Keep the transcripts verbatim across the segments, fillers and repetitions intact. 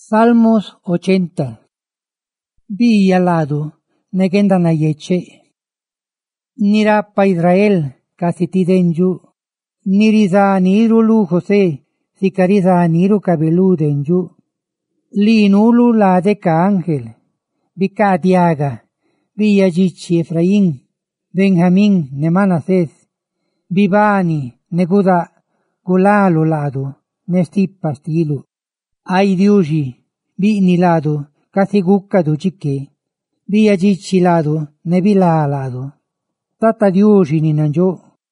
Salmos ochenta. Villa lado, negenda na yeche. Nirapa Israel, casi tidenju. Niriza nirulu José, sicariza niru cabelu denju. Linulu la deca ángel. Bica diaga, villa gichi Efraín, Benjamín ne Manasés. Bibani, neguda, gulalu lado, nestipa stilu. Ai diugi, bi ni lado, casi gucca du ciche, via gici lado, ne vila lado. Tata diugi ni nanjo.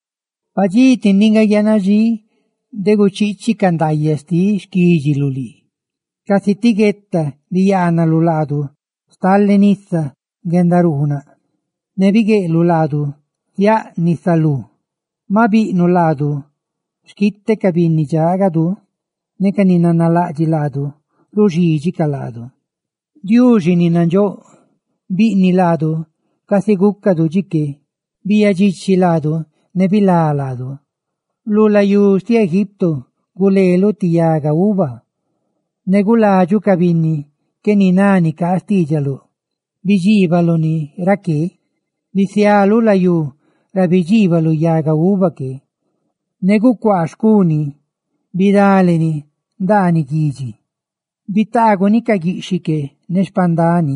Pagiti ninga yanaji, degu cici candaiesti schigi luli. Casi tigetta viana lulado, stalle nissa gendaruna. Ne vige lulado, ya nissa lu. Ma bi nulado, schitte cabini giagadu. Neka ni nanalaji lado, rujiji calado. Diuji ni nanjo, bi ni lado, casi gucca do jique, via gici lado, ne vila lado. Lula yusti Egipto, gulelo tiaga uva. Ne gulaju cabini, che ni nani castiggialo. Vigivalo ni rache, visialu la yu, la vigivalo yaga uva che. Ne guquascuni, bidaleni, dani gigi. Bitagoni kagishike, ne spandani.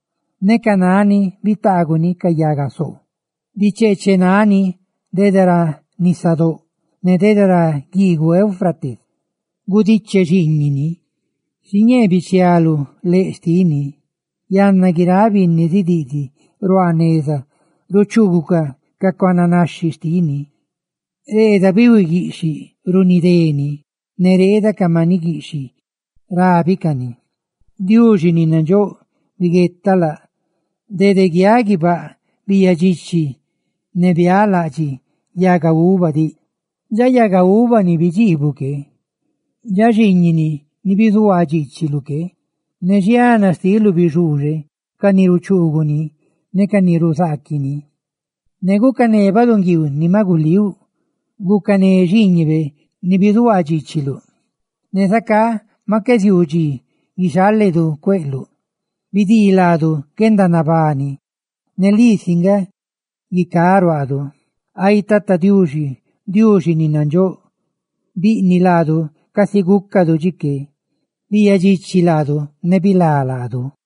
Ne canani, bitagoni kayagaso. Dice cenani, dedera nisado, ne dedera gigu Eufrates. Gudice gignini, signe bicialu le stini. Yanna giravi nididiti, ruanesa, ruciuguca, kakwananashi stini. Reda biu gishi, runideni. Nereda kamanigishi, rabikani. Diugini nanjo, vigettala, dede giagiba, via gici, ne vialaci, yaga uva di. Già yaga uva ni vigibuche, già gignini, ni bisua gici luche, ne giana stilu bijure, caniru ciuguni, ne caniru sacchini. Ne gucane vadongiu, ni maguliu, gucane gignive, ni bidua gicilu. Ne saka makesi ugi, gisaledu quellu. Vidi ladu, kenda navani. Ne lisinga, gicaro adu. Ai tata diugi, diugi ni nanjo. Bi ni ladu, casi gucca do giche. Via gici ladu, ne bila ladu.